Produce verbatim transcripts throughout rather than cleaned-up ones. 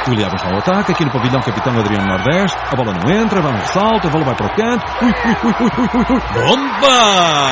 O Ilhavo está ao ataque, aqui no pavilhão capitão Adriano Nordeste. A bola não entra, vai um ressalto, a bola vai para o canto. Ui, ui, ui, ui, ui, ui, ui. Bomba!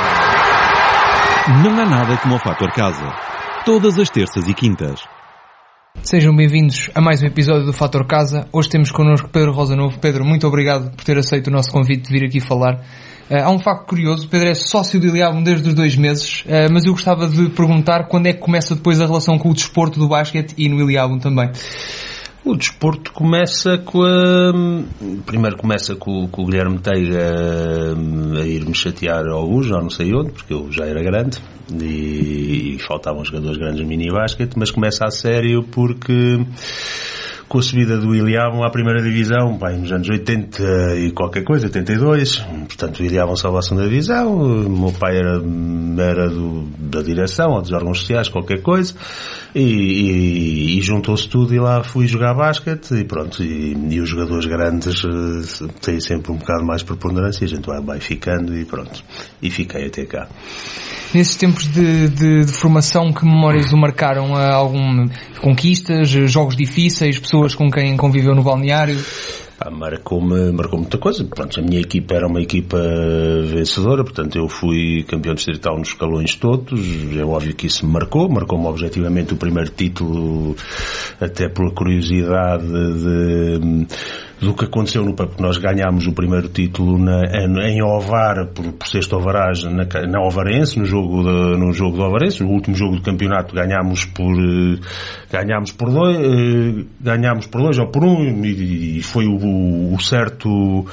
Não há nada como o Fator Casa. Todas as terças e quintas. Sejam bem-vindos a mais um episódio do Fator Casa. Hoje temos connosco Pedro Rosa Novo. Pedro, muito obrigado por ter aceito o nosso convite de vir aqui falar. Uh, há um facto curioso, Pedro é sócio do Ilhavo desde os dois meses, uh, mas eu gostava de perguntar quando é que começa depois a relação com o desporto do basquete e no Ilhavo também. O desporto começa com a... Primeiro começa com, com o Guilherme Teiga a ir-me chatear ao U, já não sei onde, porque eu já era grande e, e faltavam jogadores grandes no mini-basquete, mas começa a sério porque... com a subida do Ilhavo à primeira divisão, bem, nos anos oitenta e qualquer coisa, oitenta e dois, portanto o Ilhavo sobe à segunda divisão, o meu pai era, era do, da direção, ou dos órgãos sociais, qualquer coisa, e, e, e juntou-se tudo e lá fui jogar basquete, e pronto, e, e os jogadores grandes uh, têm sempre um bocado mais preponderância, e a gente vai, vai ficando e pronto, e fiquei até cá. Nesses tempos de, de, de formação, que memórias o marcaram? Algumas conquistas, jogos difíceis, pessoas com quem conviveu no balneário? Ah, marcou-me, marcou muita coisa. Pronto, a minha equipa era uma equipa vencedora, portanto eu fui campeão distrital nos escalões todos. É óbvio que isso me marcou, marcou-me objetivamente o primeiro título, até por curiosidade de... do que aconteceu no porque nós ganhámos o primeiro título na, em Ovar, por, por sexto Ovarage, na, na Ovarense, no jogo, de, no jogo do Ovarense, no último jogo do campeonato ganhámos por, ganhámos por dois, ganhámos por dois ou por um, e, e foi o, o certo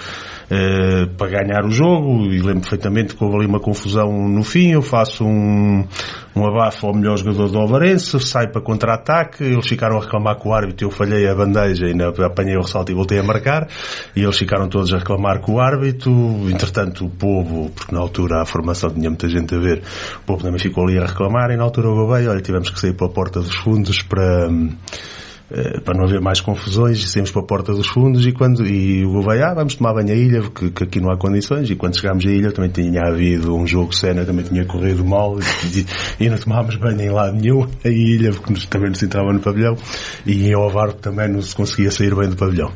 uh, para ganhar o jogo, e lembro perfeitamente que houve ali uma confusão no fim, eu faço um, um abafo ao melhor jogador do Ovarense, sai para contra-ataque, eles ficaram a reclamar com o árbitro, eu falhei a bandeja e na, apanhei o ressalto e voltei a marcar, e eles ficaram todos a reclamar com o árbitro. Entretanto o povo, porque na altura a formação tinha muita gente a ver, o povo também ficou ali a reclamar, e na altura o Gouveia, olha, tivemos que sair para a porta dos fundos para... para não haver mais confusões, e saímos para a porta dos fundos, e quando e o Gouveia, ah, vamos tomar banho à ilha, porque que aqui não há condições, e quando chegámos à ilha também tinha havido um jogo cena, também tinha corrido mal, e, e não tomámos banho em lado nenhum, a ilha, porque nos, também nos entrava no pavilhão, e em Ovar também não se conseguia sair bem do pavilhão.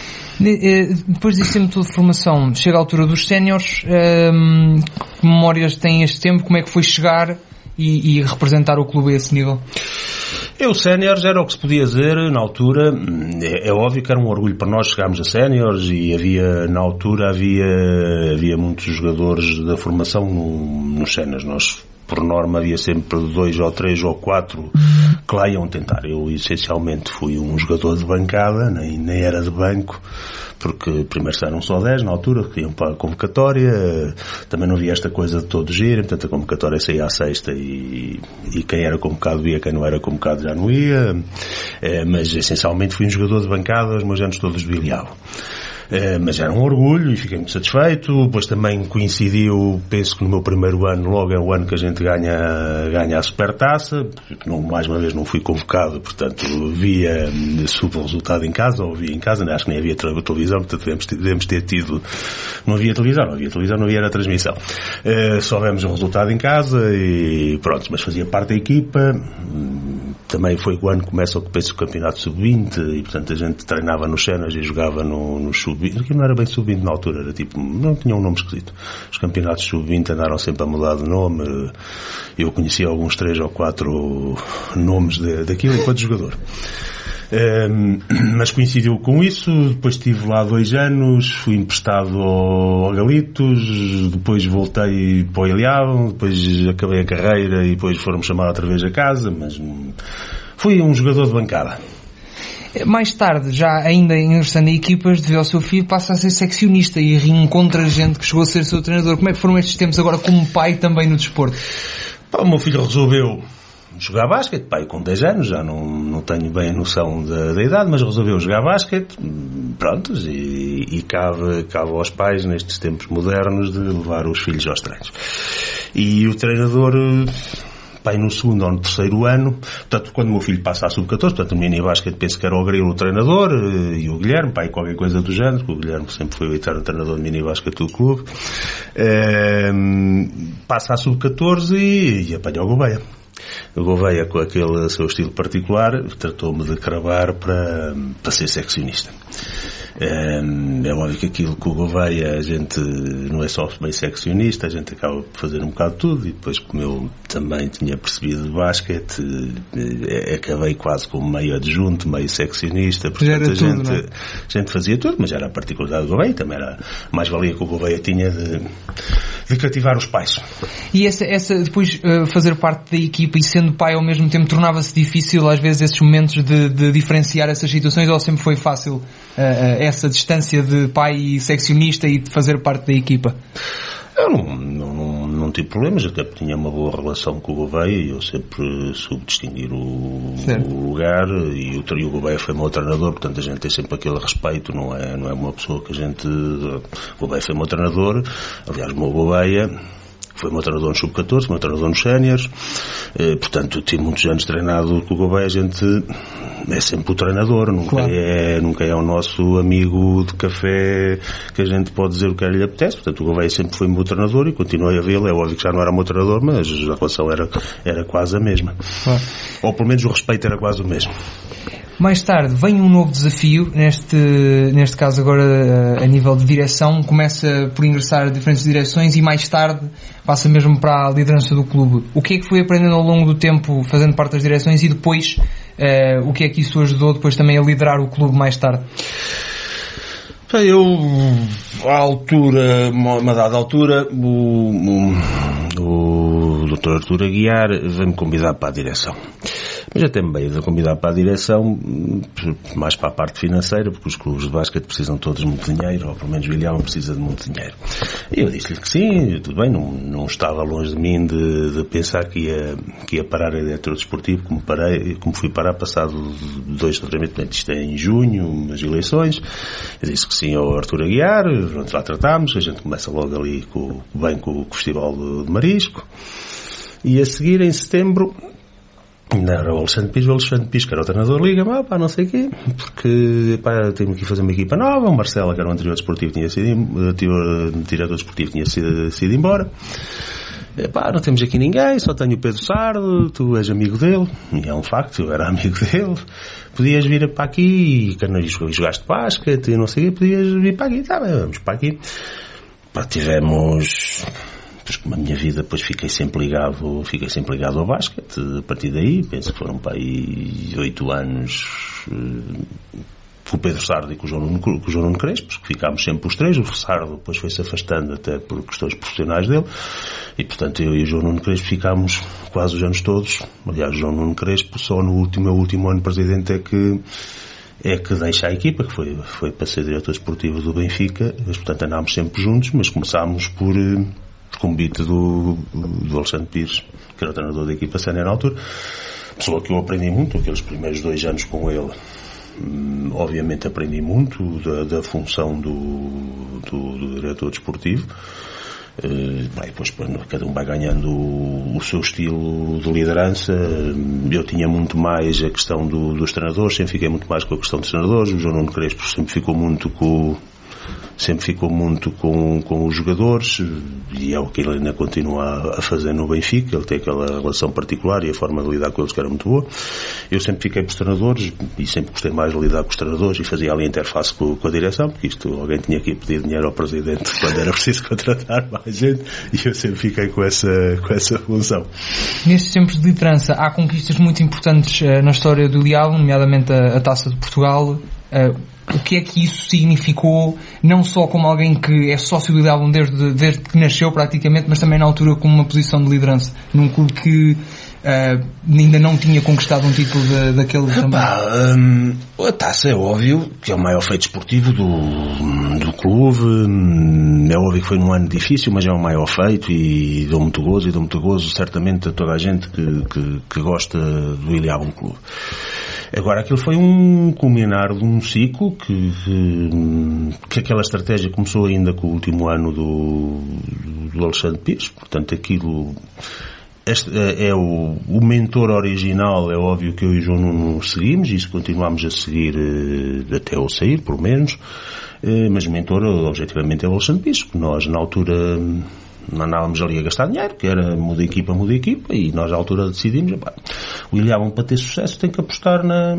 Depois desse tempo todo de formação, chega a altura dos séniores, hum, que memórias tem este tempo, como é que foi chegar e, e representar o clube a esse nível? Eu, séniores, era o que se podia dizer na altura. É, é óbvio que era um orgulho para nós chegarmos a séniores, e havia, na altura, havia, havia muitos jogadores da formação no, nos séniores. Nós, por norma, havia sempre dois ou três ou quatro que lá iam tentar. Eu, essencialmente, fui um jogador de bancada, nem, nem era de banco, porque primeiro eram só dez na altura, que iam para a convocatória, também não havia esta coisa de todos irem, portanto a convocatória saía à sexta, e, e quem era convocado ia, quem não era convocado já não ia, é, mas essencialmente fui um jogador de bancada os meus anos todos do Ilhavo. Uh, mas era um orgulho e fiquei muito satisfeito. Depois também coincidiu, penso que no meu primeiro ano, logo é o ano que a gente ganha, ganha a Supertaça, não, mais uma vez não fui convocado, portanto via soube o resultado em casa, ou via em casa, acho que nem havia televisão, portanto devemos ter, devemos ter tido, não havia televisão, não havia televisão, não havia a transmissão. Uh, só vemos o resultado em casa e pronto, mas fazia parte da equipa. Também foi o ano que começa, penso, o campeonato sub vinte, e portanto a gente treinava nos cenas e jogava no, no sub vinte, que não era bem sub vinte na altura, era tipo, não tinha um nome esquisito. Os campeonatos sub vinte andaram sempre a mudar de nome, eu conhecia alguns três ou quatro nomes de, daquilo enquanto jogador. Um, mas coincidiu com isso. Depois estive lá dois anos, fui emprestado ao, ao Galitos, depois voltei para o Ilhavo, depois acabei a carreira e depois foram-me chamar outra vez a casa, mas fui um jogador de bancada. Mais tarde, já ainda ingressando em equipas, devido ao seu filho, passa a ser seccionista e reencontra gente que chegou a ser seu treinador. Como é que foram estes tempos agora como pai também no desporto? Pá, o meu filho resolveu jogar basquete, pai, com dez anos, já não, não tenho bem a noção da, da idade, mas resolveu jogar basquete, prontos, e, e cabe, cabe aos pais, nestes tempos modernos, de levar os filhos aos treinos. E o treinador, pai, no segundo ou no terceiro ano, portanto, quando o meu filho passa a sub catorze, portanto, no mini basquete penso que era o Grilo o treinador, e o Guilherme, pai, qualquer coisa do género, porque o Guilherme sempre foi o eterno treinador de mini basquete do clube, é, passa a sub catorze e, e apanha o Gouveia. O Gouveia, com aquele seu estilo particular, tratou-me de cravar para, para ser seccionista. É, é óbvio que aquilo com o Gouveia a gente não é só bem seccionista, a gente acaba por fazer um bocado de tudo, e depois, como eu também tinha percebido de basquete, é, acabei quase como meio adjunto, meio seccionista, portanto a, gente, tudo, a gente fazia tudo, mas era a particularidade do Gouveia, também era mais valia que o Gouveia tinha de, de cativar os pais. E essa, essa depois uh, fazer parte da equipa e sendo pai ao mesmo tempo tornava-se difícil às vezes esses momentos de, de diferenciar essas situações, ou sempre foi fácil uh, uh, essa distância de pai e seccionista e de fazer parte da equipa? Eu não, não, não, não tive problemas, até porque tinha uma boa relação com o Gouveia e eu sempre soube distinguir o, o lugar, e o, e o Gouveia foi meu treinador, portanto a gente tem sempre aquele respeito, não é, não é uma pessoa que a gente... O Gouveia foi meu treinador, aliás, o meu Gouveia foi meu treinador no sub catorze, meu treinador nos séniores, eh, portanto, tive muitos anos treinado com o Gouveia, a gente é sempre o treinador, nunca, claro. é, nunca é o nosso amigo de café que a gente pode dizer o que lhe apetece, portanto, o Gouveia sempre foi meu treinador e continuei a vê-lo, é óbvio que já não era meu treinador, mas a relação era, era quase a mesma. Claro. Ou pelo menos o respeito era quase o mesmo. Mais tarde vem um novo desafio, neste, neste caso agora a nível de direção, começa por ingressar a diferentes direções e mais tarde passa mesmo para a liderança do clube. O que é que foi aprendendo ao longo do tempo fazendo parte das direções e depois uh, o que é que isso ajudou depois também a liderar o clube mais tarde? Eu, à altura, uma dada altura, o, o, o doutor Artur Aguiar veio-me convidar para a direção. Mas até me veio a convidar para a direção, mais para a parte financeira, porque os clubes de basquete precisam todos de muito dinheiro, ou pelo menos o Ilhão precisa de muito dinheiro. E eu disse-lhe que sim, tudo bem, não, não estava longe de mim de, de pensar que ia, que ia parar a diretor desportivo, como, parei, como fui parar passado dois ou três meses, portanto, isto é em junho, as eleições. Eu disse que sim ao Artur Aguiar, pronto, lá tratámos, a gente começa logo ali com, bem com o Festival de Marisco, e a seguir, em setembro, não era o Alexandre Pires, o Alexandre Pires, que era o treinador, liga-me, ah, pá, não sei o quê, porque, pá, tenho que fazer uma equipa nova, o Marcelo, que era o anterior desportivo, tinha sido, o diretor desportivo tinha sido, sido embora, e, pá, não temos aqui ninguém, só tenho o Pedro Sardo, tu és amigo dele, e é um facto, eu era amigo dele, podias vir para aqui, e jogaste basquete, e não sei o quê, podias vir para aqui, tá bem, vamos para aqui, pá, tivemos... Como a minha vida, depois fiquei sempre ligado, fiquei sempre ligado ao basquete, a partir daí, penso que foram para aí oito anos com o Pedro Sardo e com o João Nuno, com o João Nuno Crespo, que ficámos sempre os três, o Sardo depois foi-se afastando até por questões profissionais dele, e portanto eu e o João Nuno Crespo ficámos quase os anos todos, aliás o João Nuno Crespo só no último, meu último ano presidente é que é que deixa a equipa, que foi, foi para ser diretor desportivo do Benfica, mas portanto andámos sempre juntos, mas começámos por... por convite do, do Alexandre Pires, que era o treinador da equipa sénior na altura, pessoa que eu aprendi muito, aqueles primeiros dois anos com ele, hum, obviamente aprendi muito da, da função do, do, do diretor desportivo, uh, bem, depois cada um vai ganhando o, o seu estilo de liderança. Eu tinha muito mais a questão do, dos treinadores, sempre fiquei muito mais com a questão dos treinadores, o João Nuno Crespo sempre ficou muito com sempre ficou muito com, com os jogadores, e é o que ele ainda continua a fazer no Benfica. Ele tem aquela relação particular e a forma de lidar com eles que era muito boa. Eu sempre fiquei com os treinadores e sempre gostei mais de lidar com os treinadores e fazia ali a interface com, com a direção, porque isto, alguém tinha que ir pedir dinheiro ao presidente quando era preciso contratar mais gente, e eu sempre fiquei com essa, com essa função. Nestes tempos de liderança há conquistas muito importantes uh, na história do Leal, nomeadamente a, a Taça de Portugal. Uh, o que é que isso significou, não só como alguém que é sócio do Leal desde, desde que nasceu praticamente, mas também na altura como uma posição de liderança num clube que uh, ainda não tinha conquistado um título de, daquele também? Hum, a Taça é óbvio que é o maior feito esportivo do, do clube, é óbvio que foi num ano difícil, mas é o maior feito e deu muito gozo, e deu muito gozo certamente a toda a gente que, que, que gosta do Ilhavo um clube. Agora, aquilo foi um culminar de um ciclo que, que, que aquela estratégia começou ainda com o último ano do, do Alexandre Pires, portanto aquilo este é o, o mentor original, é óbvio que eu e o João Nuno seguimos, isso continuamos a seguir uh, até eu sair, pelo menos, uh, mas o mentor, objetivamente, é o Alexandre Bispo. Nós, na altura, não andávamos ali a gastar dinheiro, que era muda equipa, muda equipa, e nós, à altura, decidimos, epá, o Ilhabam, para ter sucesso, tem que apostar na,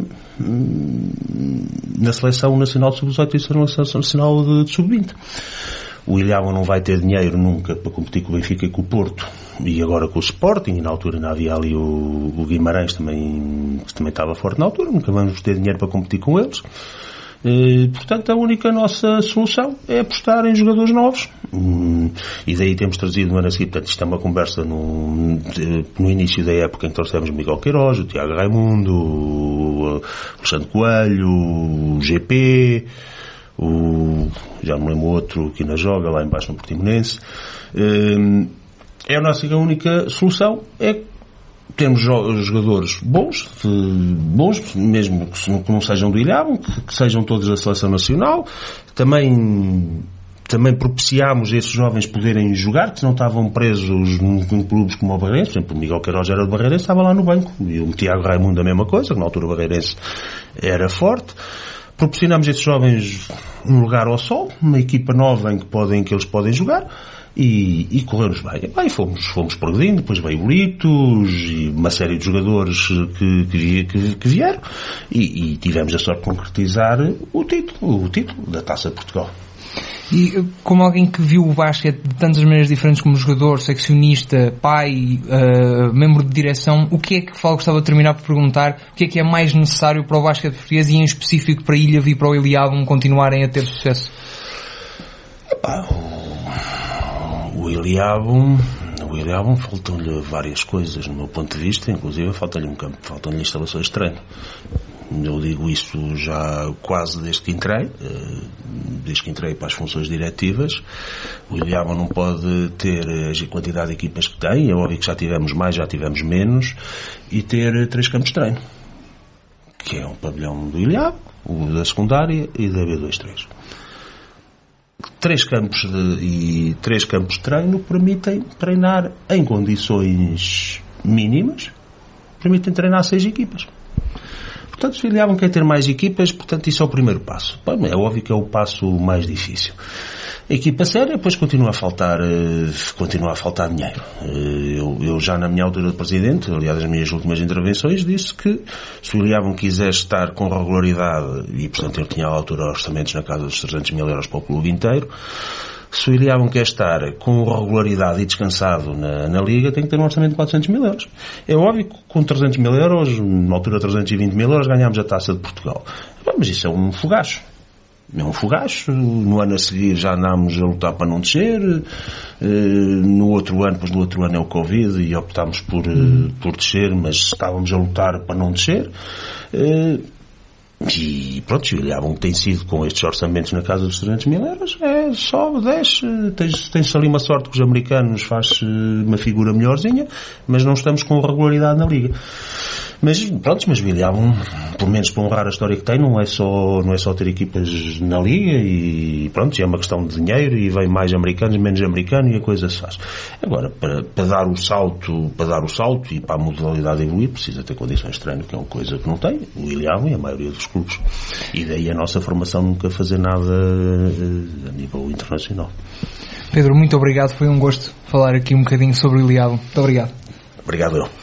na Seleção Nacional de sub dezoito e na Seleção Nacional de, de sub vinte. O Ilhabam não vai ter dinheiro nunca para competir com o Benfica e com o Porto, e agora com o Sporting, e na altura ainda havia ali o, o Guimarães também, que também estava forte na altura, nunca vamos ter dinheiro para competir com eles. E, portanto, a única nossa solução é apostar em jogadores novos, e daí temos trazido no ano a seguir. Portanto, isto é uma conversa no, no início da época em que trouxemos o Miguel Queiroz, o Tiago Raimundo, o Alexandre Coelho, o G P, o, já não me lembro outro que ainda joga lá embaixo no Portimonense. É a nossa única solução, é temos jogadores bons, bons, mesmo que não sejam do Ilhabam, que, que sejam todos da Seleção Nacional. Também, também propiciámos esses jovens poderem jogar, que não estavam presos em clubes como o Barreirense. Por exemplo, o Miguel Queiroz era do Barreirense, estava lá no banco. E o Tiago Raimundo a mesma coisa, que na altura o Barreirense era forte. Proporcionamos a esses jovens um lugar ao sol, uma equipa nova em que, podem, que eles podem jogar, e, e corremos bem. E, bem fomos, fomos progredindo, depois veio o Litos e uma série de jogadores que, que, que, que vieram, e, e tivemos a sorte de concretizar o título, o título da Taça de Portugal. E como alguém que viu o basquete de tantas maneiras diferentes, como jogador, seccionista, pai, uh, membro de direção, o que é que Falo gostava de terminar por perguntar, o que é que é mais necessário para o basquete português e em específico para a Ilha e para o Ilhabam continuarem a ter sucesso? Epá, o, o Ilhabam, o Ilhabam faltam-lhe várias coisas no meu ponto de vista, inclusive falta-lhe um campo, faltam-lhe instalações de treino. Eu digo isso já quase desde que entrei, desde que entrei para as funções diretivas. O Ilhabam não pode ter a quantidade de equipas que tem, é óbvio que já tivemos mais, já tivemos menos, e ter três campos de treino, que é um pavilhão do Ilhabam, o da secundária e da B vinte e três. Três campos de, e três campos de treino permitem treinar em condições mínimas, permitem treinar seis equipas. Portanto, se o Ilhabam quer ter mais equipas, portanto, isso é o primeiro passo. Bom, é óbvio que é o passo mais difícil. A equipa séria, depois continua a faltar, continua a faltar dinheiro. Eu, eu já na minha altura de presidente, aliás, nas minhas últimas intervenções, disse que se o Ilhabam quiser estar com regularidade, e portanto eu tinha à altura orçamentos na casa dos trezentos mil euros para o clube inteiro, se o Ilhabam quer estar com regularidade e descansado na, na Liga, tem que ter um orçamento de quatrocentos mil euros. É óbvio que com trezentos mil euros, na altura trezentos e vinte mil euros, ganhámos a Taça de Portugal. Mas isso é um fogacho. É um fogacho. No ano a seguir já andámos a lutar para não descer. No outro ano, pois no outro ano é o Covid e optámos por, por descer, mas estávamos a lutar para não descer. E pronto, o Ilhabam tem sido com estes orçamentos na casa dos trezentos mil euros, é só desce, tens, tens ali uma sorte que os americanos faz uma figura melhorzinha, mas não estamos com regularidade na Liga. Mas pronto, mas o Ilhabam, pelo menos para honrar a história que tem, não é só, não é só ter equipas na Liga e pronto, é uma questão de dinheiro e vem mais americanos, menos americanos e a coisa se faz. Agora, para, para dar o salto, para dar o salto e para a modalidade evoluir, precisa ter condições de treino, que é uma coisa que não tem, o Ilhabam e a maioria dos clubes. E daí a nossa formação nunca fazer nada a nível internacional. Pedro, muito obrigado, foi um gosto falar aqui um bocadinho sobre o Ilhabam. Muito obrigado. Obrigado eu.